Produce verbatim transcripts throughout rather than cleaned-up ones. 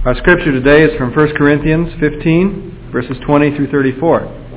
Our scripture today is from First Corinthians fifteen, verses twenty through thirty-four.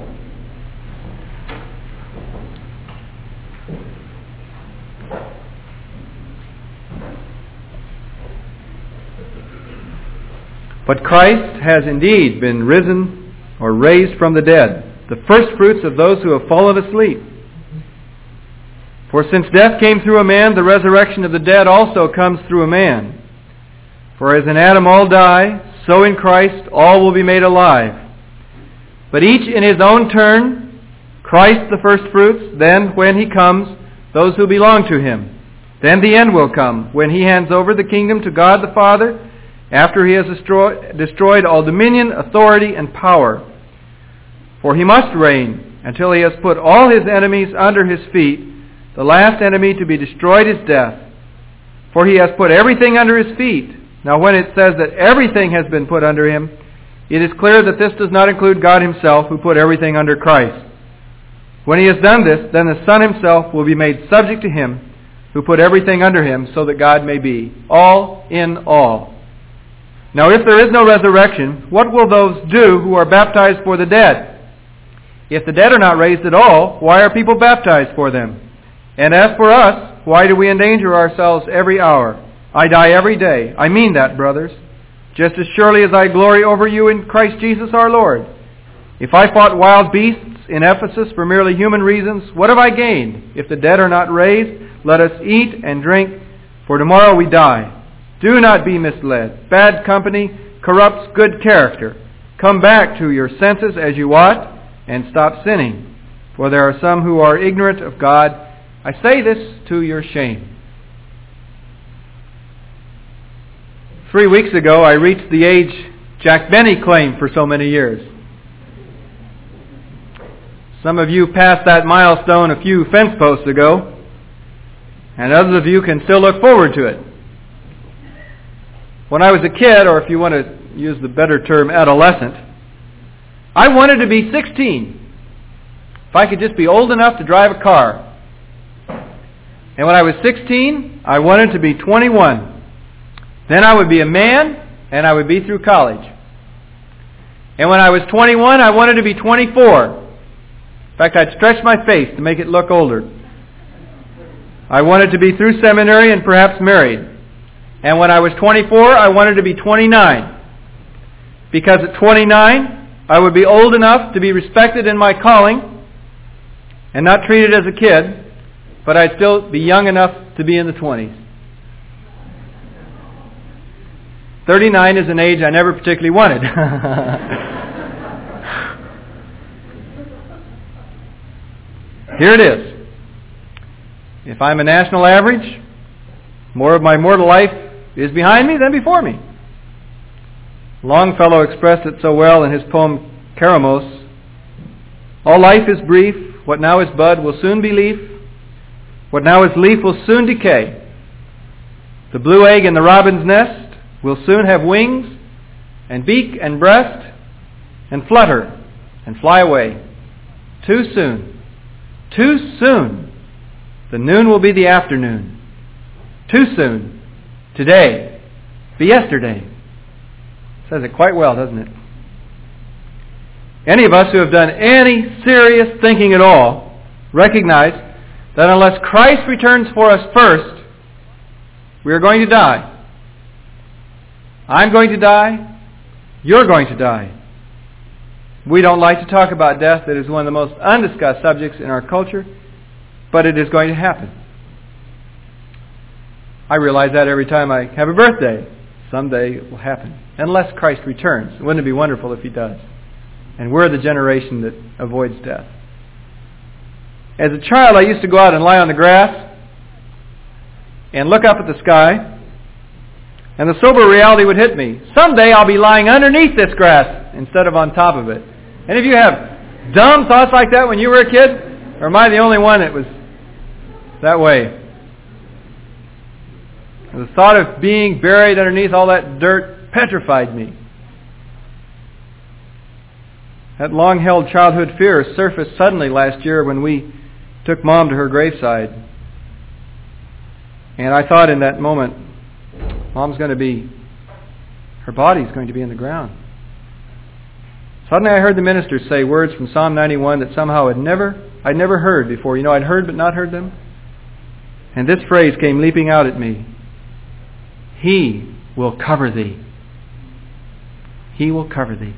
But Christ has indeed been risen or raised from the dead, the firstfruits of those who have fallen asleep. For since death came through a man, the resurrection of the dead also comes through a man. For as in Adam all die, so in Christ all will be made alive. But each in his own turn, Christ the firstfruits, then when he comes, those who belong to him. Then the end will come, when he hands over the kingdom to God the Father, after he has destroy, destroyed all dominion, authority, and power. For he must reign until he has put all his enemies under his feet. The last enemy to be destroyed is death. For he has put everything under his feet. Now when it says that everything has been put under him, it is clear that this does not include God himself, who put everything under Christ. When he has done this, then the Son himself will be made subject to him, who put everything under him, so that God may be all in all. Now if there is no resurrection, what will those do who are baptized for the dead? If the dead are not raised at all, why are people baptized for them? And as for us, why do we endanger ourselves every hour? I die every day. I mean that, brothers. Just as surely as I glory over you in Christ Jesus our Lord. If I fought wild beasts in Ephesus for merely human reasons, what have I gained? If the dead are not raised, let us eat and drink, for tomorrow we die. Do not be misled. Bad company corrupts good character. Come back to your senses as you ought, and stop sinning. For there are some who are ignorant of God. I say this to your shame. Three weeks ago, I reached the age Jack Benny claimed for so many years. Some of you passed that milestone a few fence posts ago, and others of you can still look forward to it. When I was a kid, or if you want to use the better term, adolescent, I wanted to be sixteen. If I could just be old enough to drive a car. And when I was sixteen, I wanted to be twenty-one. Then I would be a man, and I would be through college. And when I was twenty-one, I wanted to be twenty-four. In fact, I'd stretch my face to make it look older. I wanted to be through seminary and perhaps married. And when I was twenty-four, I wanted to be twenty-nine. Because at twenty-nine, I would be old enough to be respected in my calling and not treated as a kid, but I'd still be young enough to be in the twenties. thirty-nine is an age I never particularly wanted. Here it is. If I'm a national average, more of my mortal life is behind me than before me. Longfellow expressed it so well in his poem Keramos. All life is brief. What now is bud will soon be leaf. What now is leaf will soon decay. The blue egg in the robin's nest will soon have wings and beak and breast and flutter and fly away. Too soon. Too soon. The noon will be the afternoon. Too soon. Today. Be yesterday. Says it quite well, doesn't it? Any of us who have done any serious thinking at all recognize that unless Christ returns for us first, we are going to die. I'm going to die. You're going to die. We don't like to talk about death. It is one of the most undiscussed subjects in our culture, but it is going to happen. I realize that every time I have a birthday. Someday it will happen. Unless Christ returns. Wouldn't it be wonderful if He does? And we're the generation that avoids death. As a child, I used to go out and lie on the grass and look up at the sky, and the sober reality would hit me. Someday I'll be lying underneath this grass instead of on top of it. Any of you have dumb thoughts like that when you were a kid? Or am I the only one that was that way? The thought of being buried underneath all that dirt petrified me. That long-held childhood fear surfaced suddenly last year when we took Mom to her graveside. And I thought in that moment, Mom's going to be, Her body is going to be in the ground. Suddenly I heard the minister say words from Psalm ninety-one that somehow I'd never, I'd never heard before. You know, I'd heard but not heard them. And this phrase came leaping out at me. He will cover thee. He will cover thee.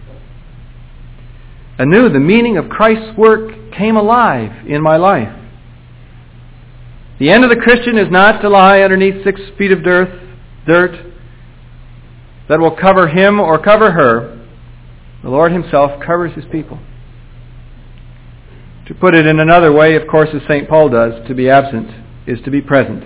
Anew, the meaning of Christ's work came alive in my life. The end of the Christian is not to lie underneath six feet of dirt, dirt that will cover him or cover her. The Lord Himself covers His people. To put it in another way, of course, as Saint Paul does, to be absent is to be present.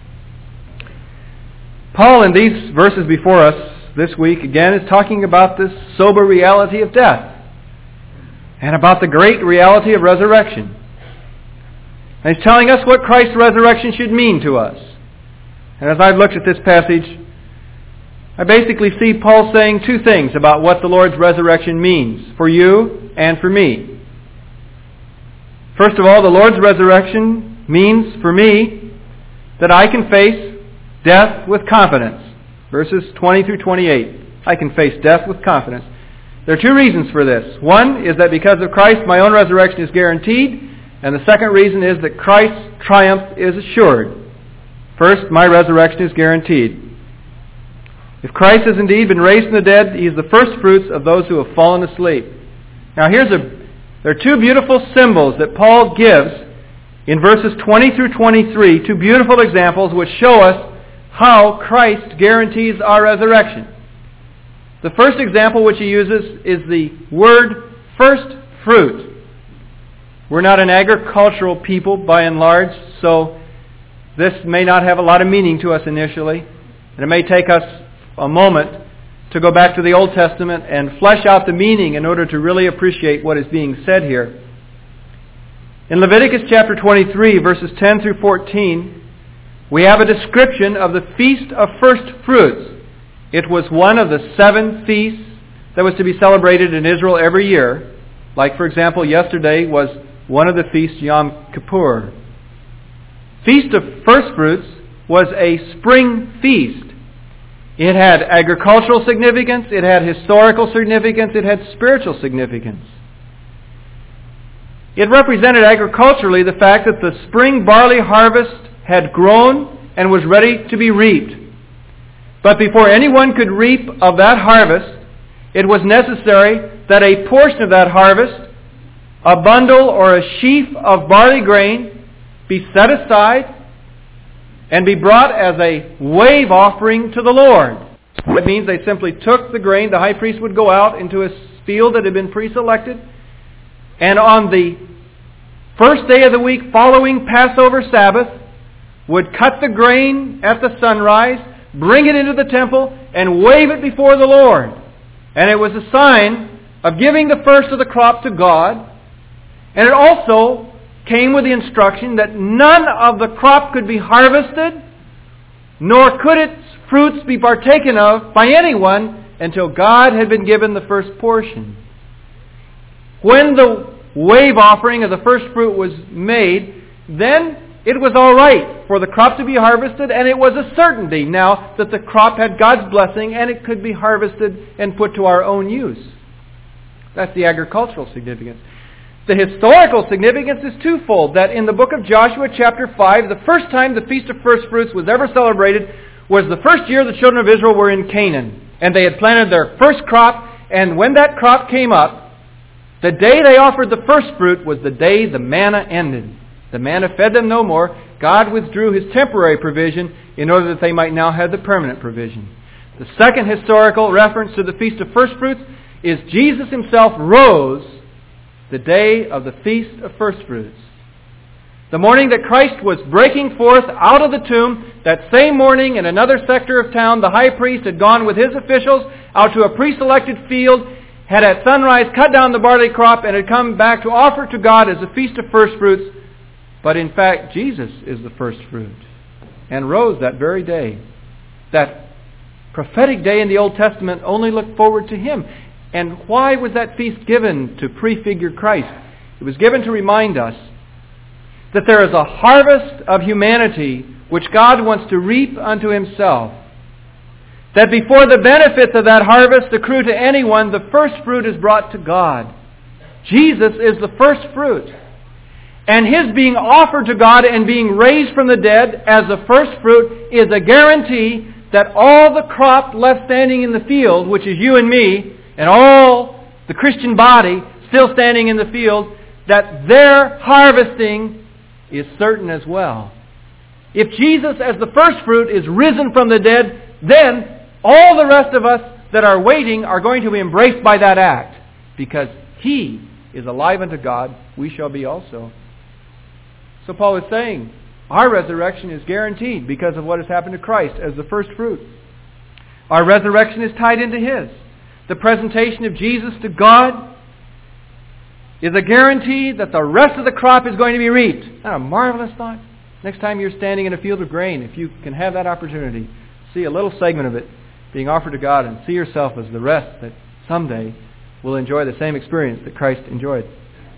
Paul, in these verses before us this week, again, is talking about this sober reality of death and about the great reality of resurrection. And he's telling us what Christ's resurrection should mean to us. And as I've looked at this passage, I basically see Paul saying two things about what the Lord's resurrection means for you and for me. First of all, the Lord's resurrection means for me that I can face death with confidence. Verses twenty through twenty-eight. I can face death with confidence. There are two reasons for this. One is that because of Christ, my own resurrection is guaranteed. And the second reason is that Christ's triumph is assured. First, my resurrection is guaranteed. If Christ has indeed been raised from the dead, He is the first fruits of those who have fallen asleep. Now here's a, there are two beautiful symbols that Paul gives in verses twenty through twenty-three, two beautiful examples which show us how Christ guarantees our resurrection. The first example which he uses is the word first fruit. We're not an agricultural people by and large, so this may not have a lot of meaning to us initially. And it may take us a moment to go back to the Old Testament and flesh out the meaning in order to really appreciate what is being said here. In Leviticus chapter twenty-three, verses ten through fourteen, we have a description of the Feast of First Fruits. It was one of the seven feasts that was to be celebrated in Israel every year. Like, for example, yesterday was one of the feasts, Yom Kippur. Feast of First Fruits was a spring feast. It had agricultural significance, it had historical significance, it had spiritual significance. It represented agriculturally the fact that the spring barley harvest had grown and was ready to be reaped. But before anyone could reap of that harvest, it was necessary that a portion of that harvest, a bundle or a sheaf of barley grain, be set aside and be brought as a wave offering to the Lord. It means they simply took the grain. The high priest would go out into a field that had been pre-selected, and on the first day of the week following Passover Sabbath, would cut the grain at the sunrise, bring it into the temple, and wave it before the Lord. And it was a sign of giving the first of the crop to God. And it also came with the instruction that none of the crop could be harvested, nor could its fruits be partaken of by anyone until God had been given the first portion. When the wave offering of the first fruit was made, then it was all right for the crop to be harvested, and it was a certainty now that the crop had God's blessing and it could be harvested and put to our own use. That's the agricultural significance. The historical significance is twofold, that in the book of Joshua chapter five, the first time the Feast of First Fruits was ever celebrated was the first year the children of Israel were in Canaan. And they had planted their first crop, and when that crop came up, the day they offered the first fruit was the day the manna ended. The manna fed them no more. God withdrew His temporary provision in order that they might now have the permanent provision. The second historical reference to the Feast of First Fruits is Jesus Himself rose the day of the Feast of First Fruits. The morning that Christ was breaking forth out of the tomb, that same morning in another sector of town, the high priest had gone with his officials out to a pre-selected field, had at sunrise cut down the barley crop, and had come back to offer to God as a Feast of First Fruits. But in fact, Jesus is the first fruit, and rose that very day. That prophetic day in the Old Testament only looked forward to Him. And why was that feast given to prefigure Christ? It was given to remind us that there is a harvest of humanity which God wants to reap unto Himself. that before the benefits of that harvest accrue to anyone, the first fruit is brought to God. Jesus is the first fruit. And His being offered to God and being raised from the dead as the first fruit is a guarantee that all the crop left standing in the field, which is you and me, and all the Christian body still standing in the field, that their harvesting is certain as well. If Jesus as the first fruit is risen from the dead, then all the rest of us that are waiting are going to be embraced by that act. Because He is alive unto God, we shall be also. So Paul is saying, our resurrection is guaranteed because of what has happened to Christ as the first fruit. Our resurrection is tied into His. The presentation of Jesus to God is a guarantee that the rest of the crop is going to be reaped. Isn't that a marvelous thought? Next time you're standing in a field of grain, if you can have that opportunity, see a little segment of it being offered to God and see yourself as the rest that someday will enjoy the same experience that Christ enjoyed.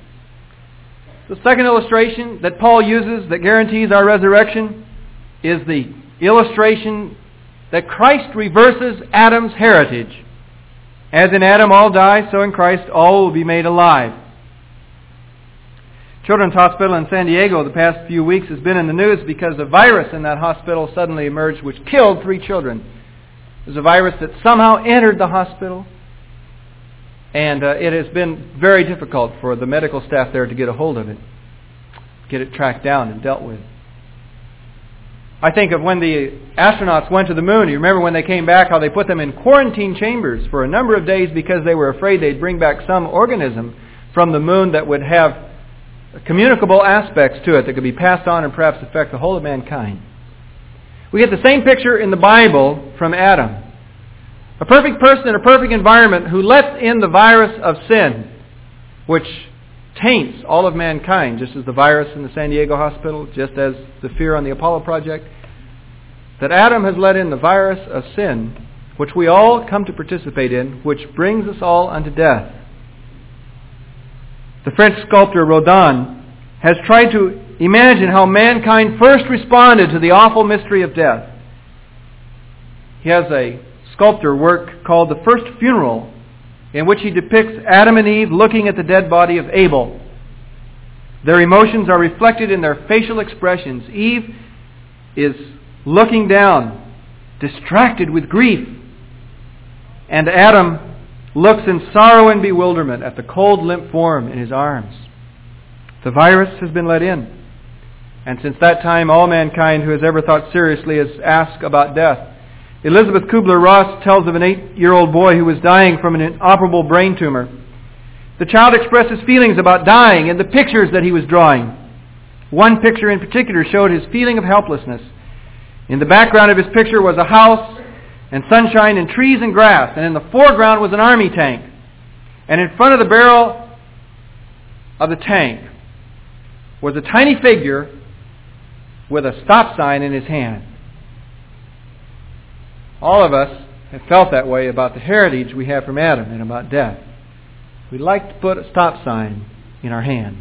The second illustration that Paul uses that guarantees our resurrection is the illustration that Christ reverses Adam's heritage. As in Adam all die, so in Christ all will be made alive. Children's Hospital in San Diego the past few weeks has been in the news because a virus in that hospital suddenly emerged which killed three children. It was a virus that somehow entered the hospital, and uh, it has been very difficult for the medical staff there to get a hold of it, get it tracked down and dealt with. I think of when the astronauts went to the moon. You remember when they came back, how they put them in quarantine chambers for a number of days because they were afraid they'd bring back some organism from the moon that would have communicable aspects to it that could be passed on and perhaps affect the whole of mankind. We get the same picture in the Bible from Adam. A perfect person in a perfect environment who lets in the virus of sin, which taints all of mankind, just as the virus in the San Diego hospital, just as the fear on the Apollo project, that Adam has let in the virus of sin, which we all come to participate in, which brings us all unto death. The French sculptor Rodin has tried to imagine how mankind first responded to the awful mystery of death. He has a sculptor work called The First Funeral, in which he depicts Adam and Eve looking at the dead body of Abel. Their emotions are reflected in their facial expressions. Eve is looking down, distracted with grief. And Adam looks in sorrow and bewilderment at the cold, limp form in his arms. The virus has been let in. And since that time, all mankind who has ever thought seriously has asked about death. Elizabeth Kubler-Ross tells of an eight-year-old boy who was dying from an inoperable brain tumor. The child expressed his feelings about dying in the pictures that he was drawing. One picture in particular showed his feeling of helplessness. In the background of his picture was a house and sunshine and trees and grass, and in the foreground was an army tank. And in front of the barrel of the tank was a tiny figure with a stop sign in his hand. All of us have felt that way about the heritage we have from Adam and about death. We'd like to put a stop sign in our hand.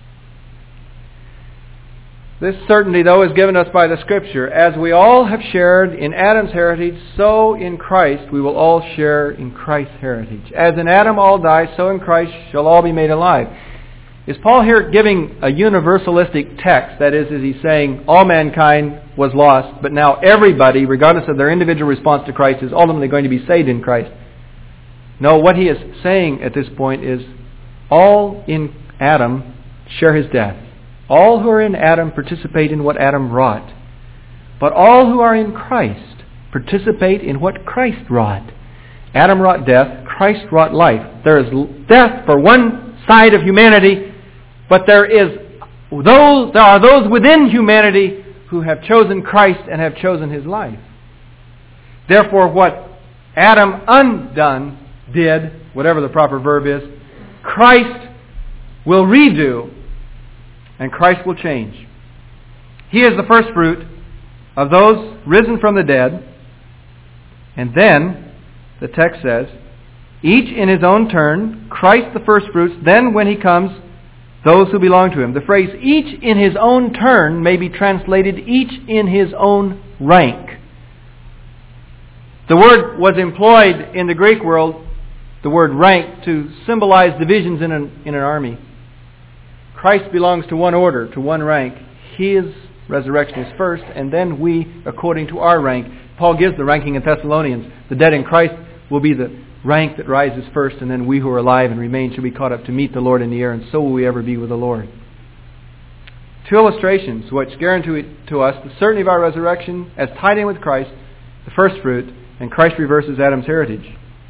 This certainty, though, is given us by the Scripture. As we all have shared in Adam's heritage, so in Christ we will all share in Christ's heritage. As in Adam all die, so in Christ shall all be made alive. Is Paul here giving a universalistic text? That is, is he saying all mankind was lost, but now everybody, regardless of their individual response to Christ, is ultimately going to be saved in Christ? No, what he is saying at this point is all in Adam share his death. All who are in Adam participate in what Adam wrought. But all who are in Christ participate in what Christ wrought. Adam wrought death, Christ wrought life. There is death for one side of humanity, but there is those there are those within humanity who have chosen Christ and have chosen His life. Therefore, what Adam undone did, whatever the proper verb is, Christ will redo, and Christ will change. He is the first fruit of those risen from the dead. And then, the text says, each in his own turn, Christ the first fruits, then when He comes, those who belong to Him. The phrase, each in his own turn, may be translated, each in his own rank. The word was employed in the Greek world, the word rank, to symbolize divisions in an, in an army. Christ belongs to one order, to one rank. His resurrection is first, and then we, according to our rank. Paul gives the ranking in Thessalonians. The dead in Christ will be the rank that rises first, and then we who are alive and remain shall be caught up to meet the Lord in the air, and so will we ever be with the Lord. Two illustrations which guarantee to us the certainty of our resurrection as tied in with Christ, the first fruit, and Christ reverses Adam's heritage.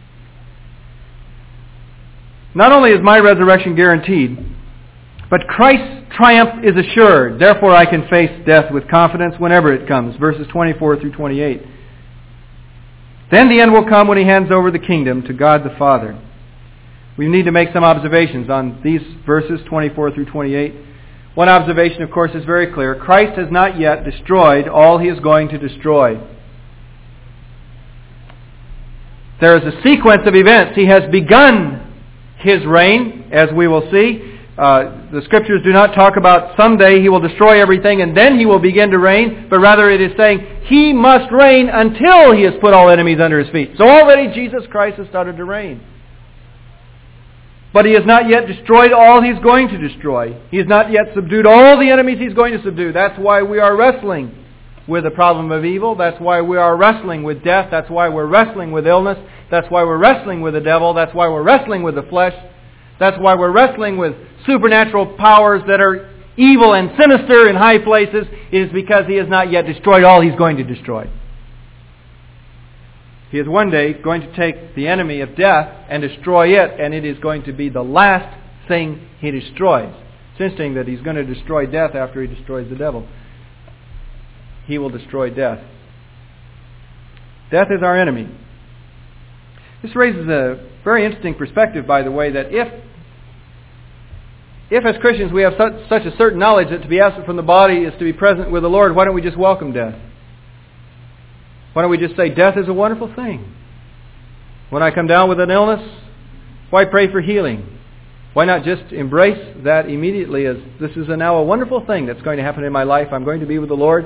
Not only is my resurrection guaranteed, but Christ's triumph is assured. Therefore I can face death with confidence whenever it comes. Verses twenty-four through twenty-eight. Then the end will come when He hands over the kingdom to God the Father. We need to make some observations on these verses, twenty-four through twenty-eight. One observation, of course, is very clear. Christ has not yet destroyed all He is going to destroy. There is a sequence of events. He has begun His reign, as we will see. Uh, the Scriptures do not talk about someday He will destroy everything and then He will begin to reign, but rather it is saying He must reign until He has put all enemies under His feet. So already Jesus Christ has started to reign. But He has not yet destroyed all He's going to destroy. He has not yet subdued all the enemies He's going to subdue. That's why we are wrestling with the problem of evil. That's why we are wrestling with death. That's why we're wrestling with illness. That's why we're wrestling with the devil. That's why we're wrestling with the flesh. That's why we're wrestling with supernatural powers that are evil and sinister in high places. It is because He has not yet destroyed all He's going to destroy. He is one day going to take the enemy of death and destroy it, and it is going to be the last thing He destroys. It's interesting that He's going to destroy death after He destroys the devil. He will destroy death. Death is our enemy. This raises a very interesting perspective, by the way, that if If as Christians we have such, such a certain knowledge that to be absent from the body is to be present with the Lord, why don't we just welcome death? Why don't we just say, death is a wonderful thing? When I come down with an illness, why pray for healing? Why not just embrace that immediately as this is a now a wonderful thing that's going to happen in my life. I'm going to be with the Lord.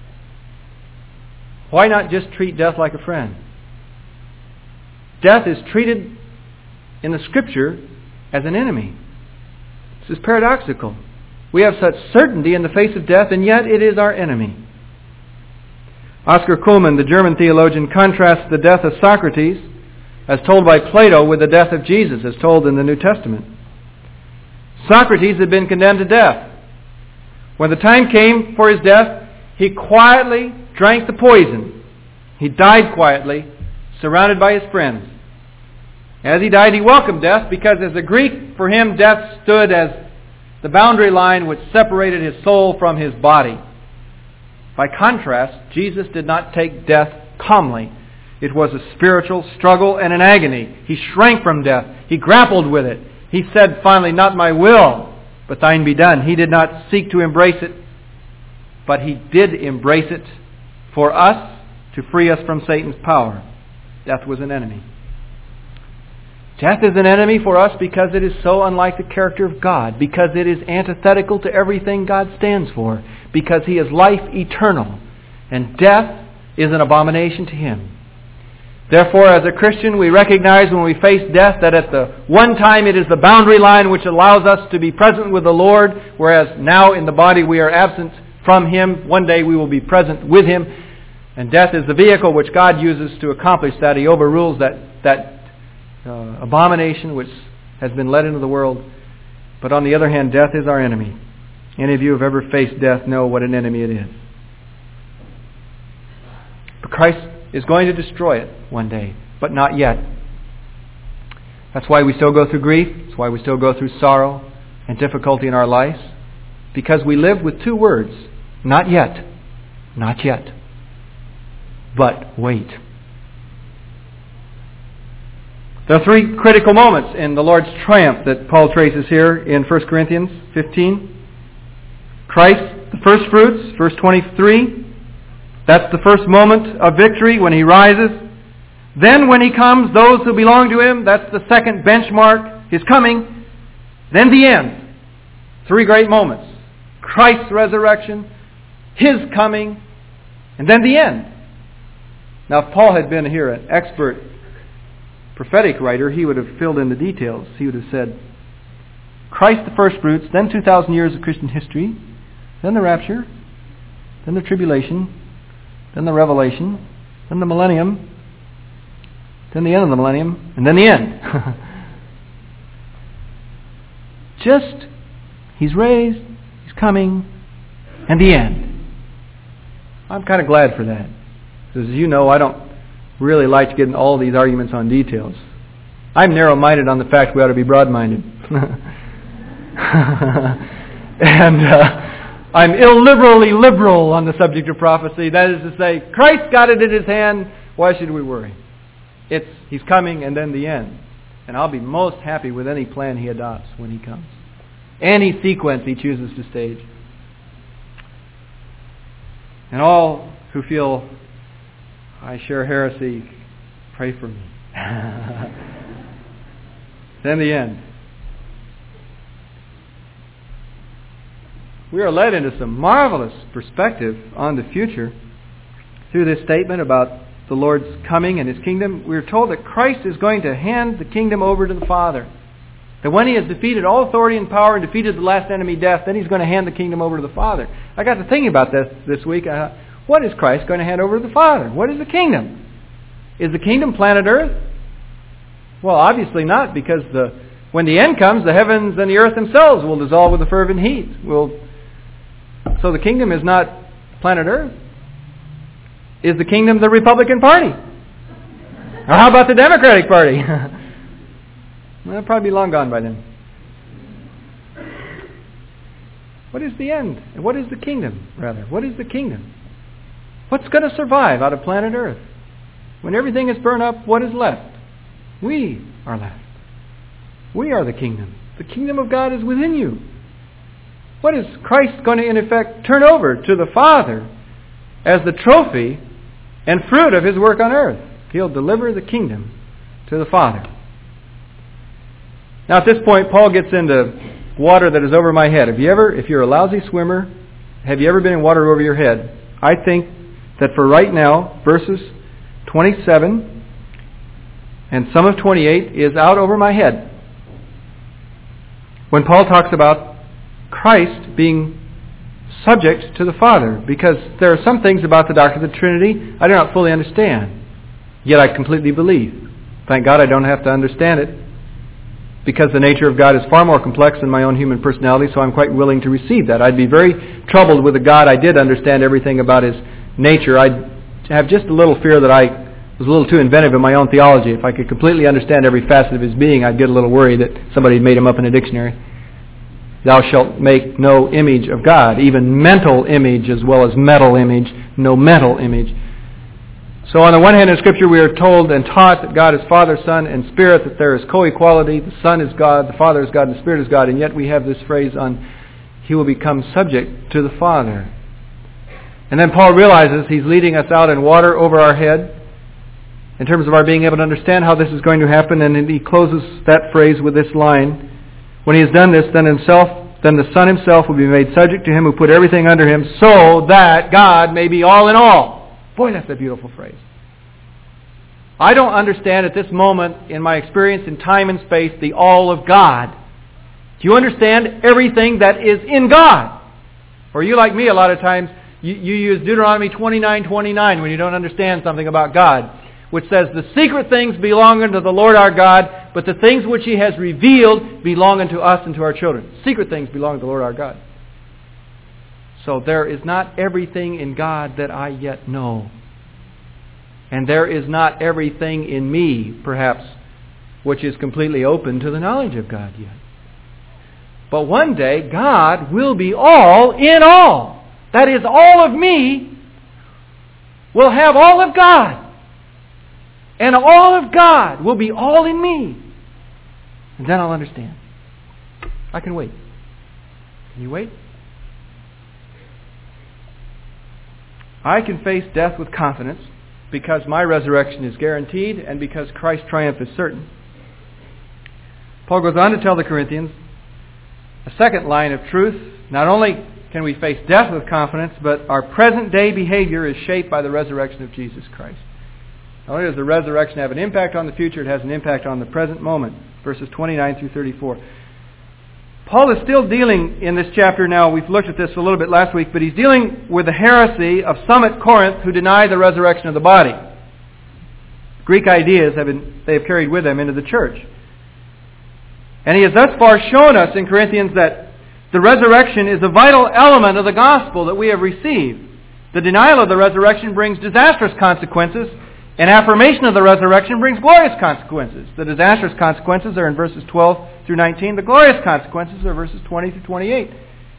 Why not just treat death like a friend? Death is treated in the Scripture as an enemy. This is paradoxical. We have such certainty in the face of death, and yet it is our enemy. Oscar Kuhlmann, the German theologian, contrasts the death of Socrates, as told by Plato, with the death of Jesus, as told in the New Testament. Socrates had been condemned to death. When the time came for his death, he quietly drank the poison. He died quietly, surrounded by his friends. As he died, he welcomed death because as a Greek, for him, death stood as the boundary line which separated his soul from his body. By contrast, Jesus did not take death calmly. It was a spiritual struggle and an agony. He shrank from death. He grappled with it. He said finally, not my will, but thine be done. He did not seek to embrace it, but He did embrace it for us to free us from Satan's power. Death was an enemy. Death is an enemy for us because it is so unlike the character of God, because it is antithetical to everything God stands for, because He is life eternal, and death is an abomination to Him. Therefore, as a Christian, we recognize when we face death that at the one time it is the boundary line which allows us to be present with the Lord, whereas now in the body we are absent from Him. One day we will be present with Him, and death is the vehicle which God uses to accomplish that. He overrules that that Uh, abomination which has been let into the world. But on the other hand, death is our enemy. Any of you who have ever faced death know what an enemy it is. But Christ is going to destroy it one day, but not yet. That's why we still go through grief. That's why we still go through sorrow and difficulty in our lives. Because we live with two words. Not yet. Not yet. But wait. There are three critical moments in the Lord's triumph that Paul traces here in First Corinthians fifteen. Christ, the first fruits, verse twenty-three. That's the first moment of victory when He rises. Then when He comes, those who belong to Him, that's the second benchmark, His coming. Then the end. Three great moments. Christ's resurrection, His coming, and then the end. Now, if Paul had been here an expert prophetic writer, he would have filled in the details. He would have said, Christ the first fruits, then two thousand years of Christian history, then the rapture, then the tribulation, then the revelation, then the millennium, then the end of the millennium, and then the end. Just, He's raised, He's coming, and the end. I'm kind of glad for that. Because as you know, I don't really like to get into all these arguments on details. I'm narrow-minded on the fact we ought to be broad-minded. and uh, I'm illiberally liberal on the subject of prophecy. That is to say, Christ got it in His hand. Why should we worry? It's He's coming and then the end. And I'll be most happy with any plan He adopts when He comes. Any sequence He chooses to stage. And all who feel I share heresy, pray for me. Then the end. We are led into some marvelous perspective on the future through this statement about the Lord's coming and His kingdom. We are told that Christ is going to hand the kingdom over to the Father. That when He has defeated all authority and power and defeated the last enemy, death, then He's going to hand the kingdom over to the Father. I got to thinking about this this week. Uh, what is Christ going to hand over to the Father? What is the kingdom? Is the kingdom planet Earth? Well, obviously not, because the when the end comes, the heavens and the earth themselves will dissolve with a fervent heat. Will so the kingdom is not planet Earth. Is the kingdom the Republican Party? Or how about the Democratic Party? Well, it'll probably be long gone by then. What is the end? And what is the kingdom, rather? What is the kingdom? What's going to survive out of planet Earth? When everything is burned up, what is left? We are left. We are the kingdom. The kingdom of God is within you. What is Christ going to, in effect, turn over to the Father as the trophy and fruit of His work on earth? He'll deliver the kingdom to the Father. Now, at this point, Paul gets into water that is over my head. Have you ever, if you're a lousy swimmer, have you ever been in water over your head? I think that for right now, verses twenty-seven and some of twenty-eight is out over my head. When Paul talks about Christ being subject to the Father, because there are some things about the doctrine of the Trinity I do not fully understand, yet I completely believe. Thank God I don't have to understand it, because the nature of God is far more complex than my own human personality, so I'm quite willing to receive that. I'd be very troubled with a God I did understand everything about His nature. I'd have just a little fear that I was a little too inventive in my own theology. If I could completely understand every facet of His being, I'd get a little worried that somebody had made Him up in a dictionary. Thou shalt make no image of God, even mental image as well as metal image, no mental image. So on the one hand in Scripture we are told and taught that God is Father, Son, and Spirit, that there is co-equality, the Son is God, the Father is God, and the Spirit is God, and yet we have this phrase on He will become subject to the Father. And then Paul realizes he's leading us out in water over our head in terms of our being able to understand how this is going to happen, and he closes that phrase with this line: when He has done this, then himself, then the Son Himself will be made subject to Him who put everything under Him, so that God may be all in all. Boy, that's a beautiful phrase. I don't understand at this moment in my experience in time and space the all of God. Do you understand everything that is in God? Or you, like me, a lot of times, you, you use Deuteronomy twenty-nine twenty-nine when you don't understand something about God, which says, the secret things belong unto the Lord our God, but the things which He has revealed belong unto us and to our children. Secret things belong to the Lord our God. So there is not everything in God that I yet know. And there is not everything in me, perhaps, which is completely open to the knowledge of God yet. But one day, God will be all in all. That is, all of me will have all of God. And all of God will be all in me. And then I'll understand. I can wait. Can you wait? I can face death with confidence because my resurrection is guaranteed and because Christ's triumph is certain. Paul goes on to tell the Corinthians a second line of truth. Not only can we face death with confidence, but our present day behavior is shaped by the resurrection of Jesus Christ. Not only does the resurrection have an impact on the future, it has an impact on the present moment. Verses twenty-nine through thirty-four. Paul is still dealing in this chapter now. We've looked at this a little bit last week, but he's dealing with the heresy of some at Corinth who deny the resurrection of the body. Greek ideas have been, they have carried with them into the church. And he has thus far shown us in Corinthians that the resurrection is a vital element of the gospel that we have received. The denial of the resurrection brings disastrous consequences, and affirmation of the resurrection brings glorious consequences. The disastrous consequences are in verses twelve through nineteen. The glorious consequences are verses twenty through twenty-eight.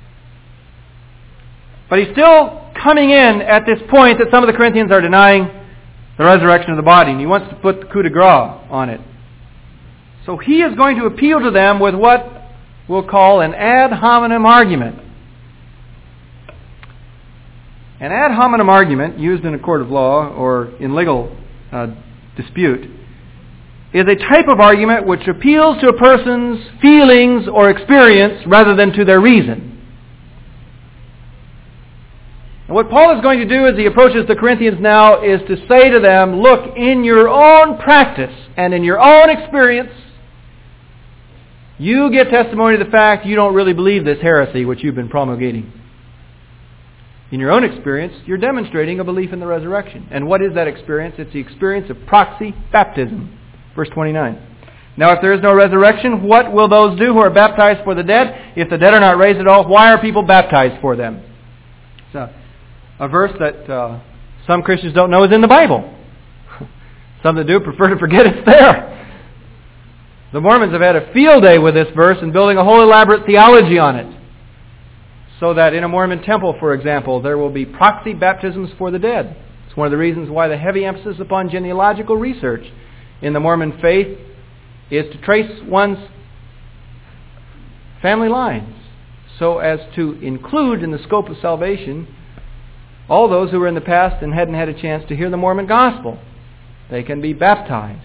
But he's still coming in at this point that some of the Corinthians are denying the resurrection of the body, and he wants to put the coup de grace on it. So he is going to appeal to them with what we'll call an ad hominem argument. An ad hominem argument, used in a court of law or in legal uh, dispute, is a type of argument which appeals to a person's feelings or experience rather than to their reason. And what Paul is going to do as he approaches the Corinthians now is to say to them, look, in your own practice and in your own experience, you get testimony to the fact you don't really believe this heresy which you've been promulgating. In your own experience, you're demonstrating a belief in the resurrection. And what is that experience? It's the experience of proxy baptism. Verse twenty-nine. Now if there is no resurrection, what will those do who are baptized for the dead? If the dead are not raised at all, why are people baptized for them? It's a, a verse that uh, some Christians don't know is in the Bible. Some that do prefer to forget it's there. The Mormons have had a field day with this verse and building a whole elaborate theology on it. So that in a Mormon temple, for example, there will be proxy baptisms for the dead. It's one of the reasons why the heavy emphasis upon genealogical research in the Mormon faith is to trace one's family lines so as to include in the scope of salvation all those who were in the past and hadn't had a chance to hear the Mormon gospel. They can be baptized.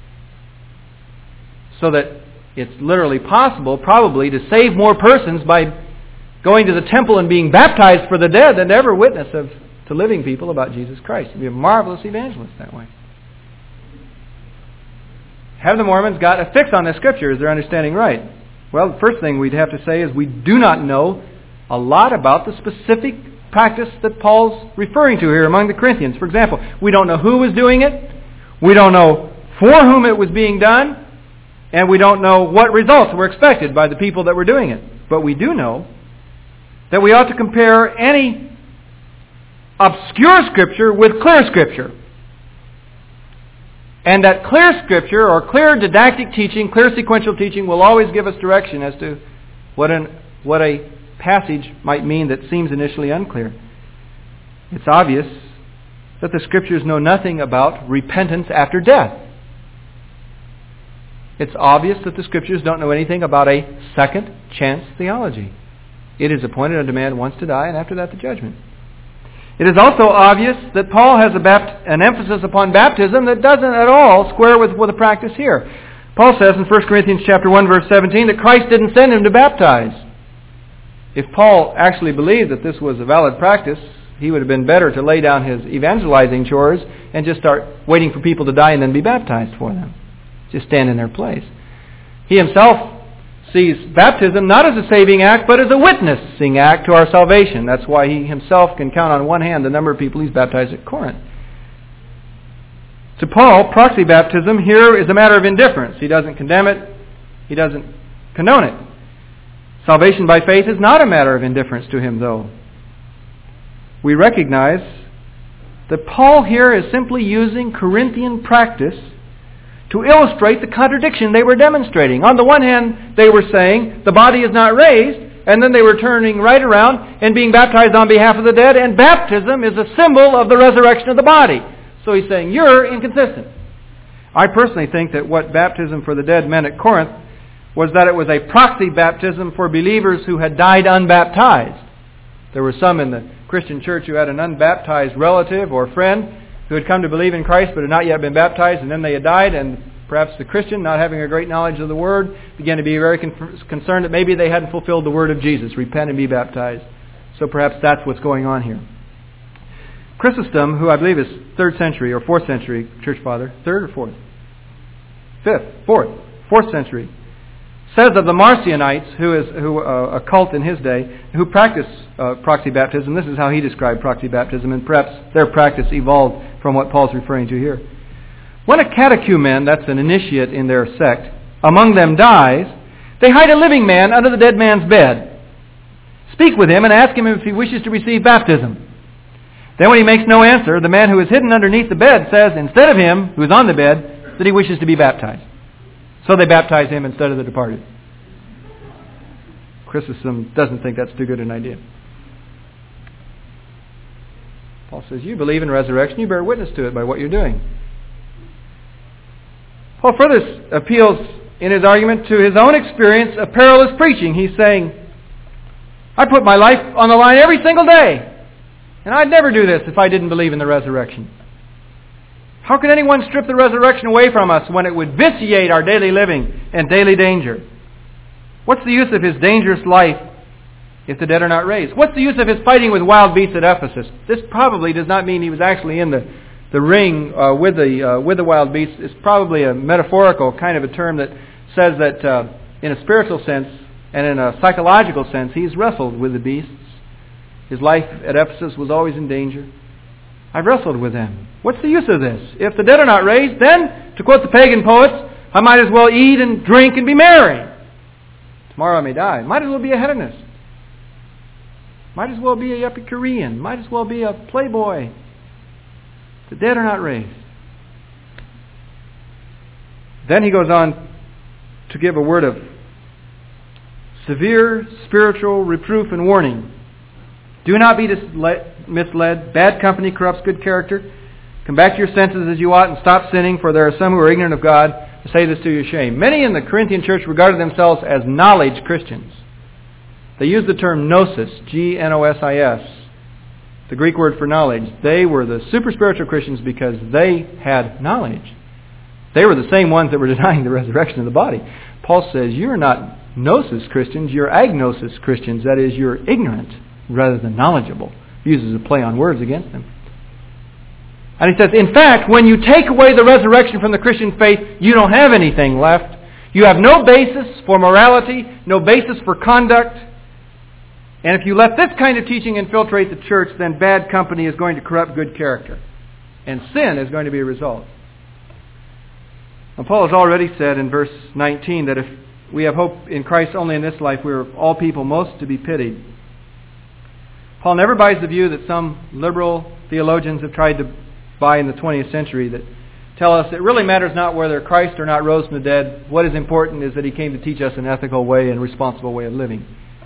So that it's literally possible, probably, to save more persons by going to the temple and being baptized for the dead than to ever witness of, to living people about Jesus Christ. You'd be a marvelous evangelist that way. Have the Mormons got a fix on this Scripture? Is their understanding right? Well, the first thing we'd have to say is we do not know a lot about the specific practice that Paul's referring to here among the Corinthians. For example, we don't know who was doing it. We don't know for whom it was being done. And we don't know what results were expected by the people that were doing it. But we do know that we ought to compare any obscure Scripture with clear Scripture. And that clear Scripture, or clear didactic teaching, clear sequential teaching, will always give us direction as to what, an, what a passage might mean that seems initially unclear. It's obvious that the Scriptures know nothing about repentance after death. It's obvious that the Scriptures don't know anything about a second chance theology. It is appointed unto man once to die, and after that the judgment. It is also obvious that Paul has a bapt- an emphasis upon baptism that doesn't at all square with, with the practice here. Paul says in First Corinthians chapter one, verse seventeen, that Christ didn't send him to baptize. If Paul actually believed that this was a valid practice, he would have been better to lay down his evangelizing chores and just start waiting for people to die and then be baptized for them. Just stand in their place. He himself sees baptism not as a saving act, but as a witnessing act to our salvation. That's why he himself can count on one hand the number of people he's baptized at Corinth. To Paul, proxy baptism here is a matter of indifference. He doesn't condemn it. He doesn't condone it. Salvation by faith is not a matter of indifference to him, though. We recognize that Paul here is simply using Corinthian practice to illustrate the contradiction they were demonstrating. On the one hand, they were saying the body is not raised, and then they were turning right around and being baptized on behalf of the dead, and baptism is a symbol of the resurrection of the body. So he's saying, you're inconsistent. I personally think that what baptism for the dead meant at Corinth was that it was a proxy baptism for believers who had died unbaptized. There were some in the Christian church who had an unbaptized relative or friend who had come to believe in Christ but had not yet been baptized, and then they had died, and perhaps the Christian, not having a great knowledge of the Word, began to be very con- concerned that maybe they hadn't fulfilled the Word of Jesus, repent and be baptized. So perhaps that's what's going on here. Chrysostom, who I believe is third century or fourth century church father, third or fourth? Fifth, fourth, fourth century, says of the Marcionites, who is who uh, a cult in his day, who practice uh, proxy baptism. This is how he described proxy baptism, and perhaps their practice evolved from what Paul's referring to here. When a catechumen, that's an initiate in their sect, among them dies, they hide a living man under the dead man's bed, speak with him, and ask him if he wishes to receive baptism. Then when he makes no answer, the man who is hidden underneath the bed says, instead of him, who is on the bed, that he wishes to be baptized. So they baptize him instead of the departed. Chrysostom doesn't think that's too good an idea. Paul says, you believe in resurrection, you bear witness to it by what you're doing. Paul further appeals in his argument to his own experience of perilous preaching. He's saying, I put my life on the line every single day. And I'd never do this if I didn't believe in the resurrection. How can anyone strip the resurrection away from us when it would vitiate our daily living and daily danger? What's the use of his dangerous life if the dead are not raised? What's the use of his fighting with wild beasts at Ephesus? This probably does not mean he was actually in the, the ring uh, with the uh, with the wild beasts. It's probably a metaphorical kind of a term that says that uh, in a spiritual sense and in a psychological sense, he's wrestled with the beasts. His life at Ephesus was always in danger. I've wrestled with them. What's the use of this? If the dead are not raised, then, to quote the pagan poets, I might as well eat and drink and be merry. Tomorrow I may die. Might as well be a hedonist. Might as well be a Epicurean. Might as well be a playboy. The dead are not raised. Then he goes on to give a word of severe spiritual reproof and warning. Do not be misled. Bad company corrupts good character. Come back to your senses as you ought and stop sinning, for there are some who are ignorant of God. I say this to your shame. Many in the Corinthian church regarded themselves as knowledge Christians. They used the term gnosis, G N O S I S, the Greek word for knowledge. They were the super spiritual Christians because they had knowledge. They were the same ones that were denying the resurrection of the body. Paul says, you're not gnosis Christians, you're agnosis Christians. That is, you're ignorant rather than knowledgeable. He uses a play on words against them. And he says, in fact, when you take away the resurrection from the Christian faith, you don't have anything left. You have no basis for morality, no basis for conduct. And if you let this kind of teaching infiltrate the church, then bad company is going to corrupt good character. And sin is going to be a result. Now, Paul has already said in verse nineteen that if we have hope in Christ only in this life, we are all people most to be pitied. Paul never buys the view that some liberal theologians have tried to buy in the twentieth century that tell us it really matters not whether Christ or not rose from the dead. What is important is that he came to teach us an ethical way and responsible way of living.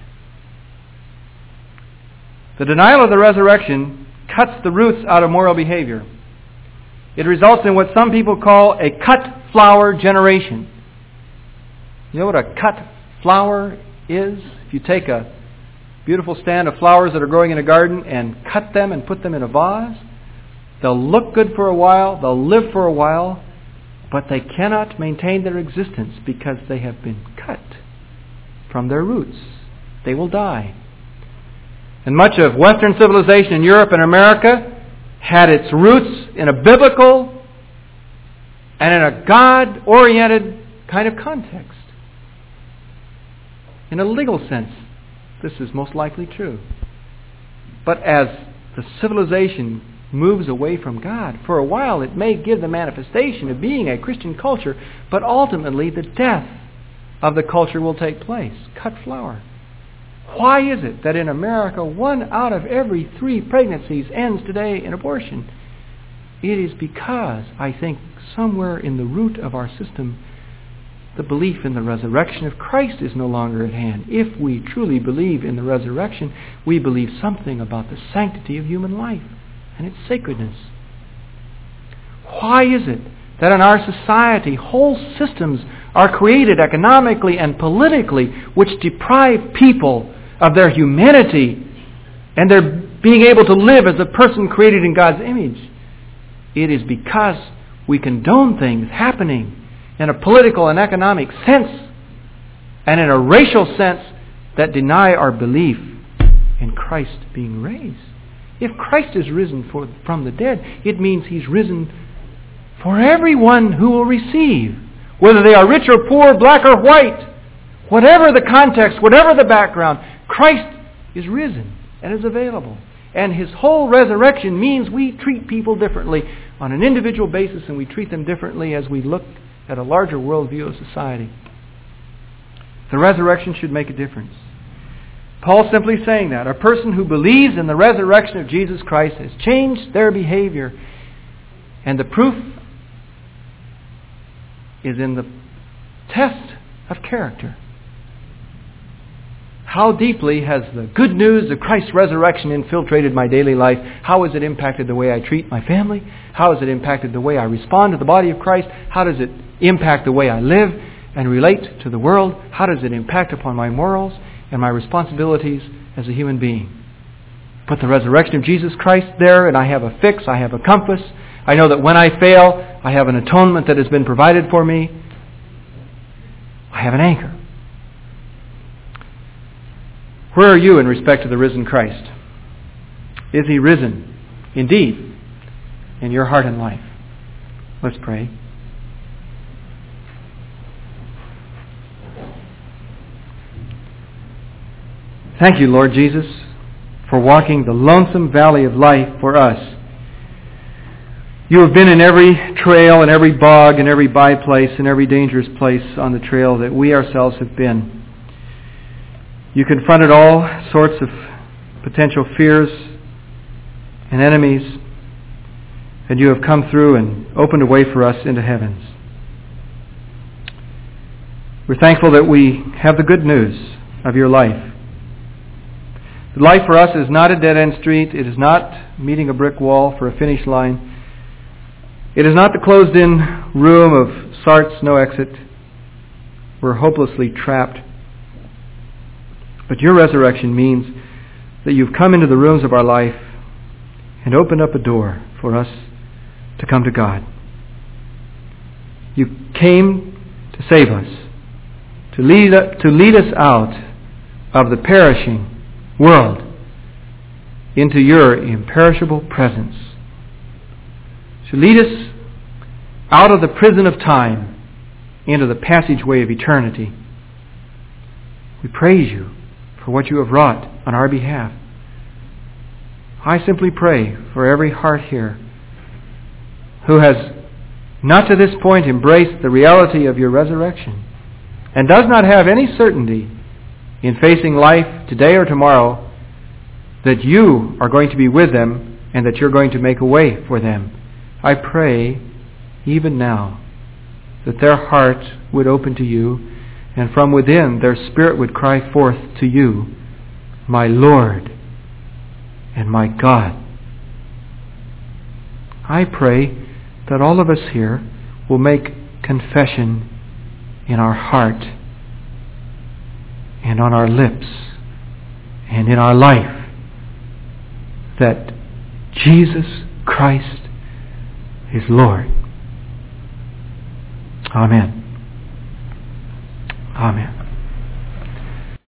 The denial of the resurrection cuts the roots out of moral behavior. It results in what some people call a cut flower generation. You know what a cut flower is? If you take a beautiful stand of flowers that are growing in a garden and cut them and put them in a vase, they'll look good for a while, they'll live for a while, but they cannot maintain their existence because they have been cut from their roots. They will die. And much of Western civilization in Europe and America had its roots in a biblical and in a God-oriented kind of context. In a legal sense, this is most likely true. But as the civilization moves away from God, for a while it may give the manifestation of being a Christian culture, but ultimately the death of the culture will take place. Cut flower. Why is it that in America one out of every three pregnancies ends today in abortion? It is because, I think, somewhere in the root of our system, the belief in the resurrection of Christ is no longer at hand. If we truly believe in the resurrection, we believe something about the sanctity of human life and its sacredness. Why is it that in our society whole systems are created economically and politically which deprive people of their humanity and their being able to live as a person created in God's image? It is because we condone things happening in a political and economic sense and in a racial sense that deny our belief in Christ being raised. If Christ is risen for, from the dead, it means He's risen for everyone who will receive, whether they are rich or poor, black or white, whatever the context, whatever the background, Christ is risen and is available. And His whole resurrection means we treat people differently on an individual basis, and we treat them differently as we look at a larger worldview of society. The resurrection should make a difference. Paul's simply saying that. A person who believes in the resurrection of Jesus Christ has changed their behavior. And the proof is in the test of character. How deeply has the good news of Christ's resurrection infiltrated my daily life? How has it impacted the way I treat my family? How has it impacted the way I respond to the body of Christ? How does it impact the way I live and relate to the world? How does it impact upon my morals and my responsibilities as a human being? Put the resurrection of Jesus Christ there, and I have a fix, I have a compass. I know that when I fail, I have an atonement that has been provided for me. I have an anchor. Where are you in respect to the risen Christ? Is He risen indeed in your heart and life? Let's pray. Thank you, Lord Jesus, for walking the lonesome valley of life for us. You have been in every trail and every bog and every byplace and every dangerous place on the trail that we ourselves have been. You confronted all sorts of potential fears and enemies, and you have come through and opened a way for us into heavens. We're thankful that we have the good news of your life. The life for us is not a dead-end street. It is not meeting a brick wall for a finish line. It is not the closed-in room of Sartre's no exit. We're hopelessly trapped. But your resurrection means that you've come into the rooms of our life and opened up a door for us to come to God. You came to save us, to lead, to lead us out of the perishing world into your imperishable presence, to lead us out of the prison of time into the passageway of eternity. We praise you for what you have wrought on our behalf. I simply pray for every heart here who has not to this point embraced the reality of your resurrection and does not have any certainty in facing life today or tomorrow that you are going to be with them and that you're going to make a way for them. I pray even now that their heart would open to you, and from within their spirit would cry forth to you, my Lord and my God. I pray that all of us here will make confession in our heart and on our lips and in our life that Jesus Christ is Lord. Amen. Amen.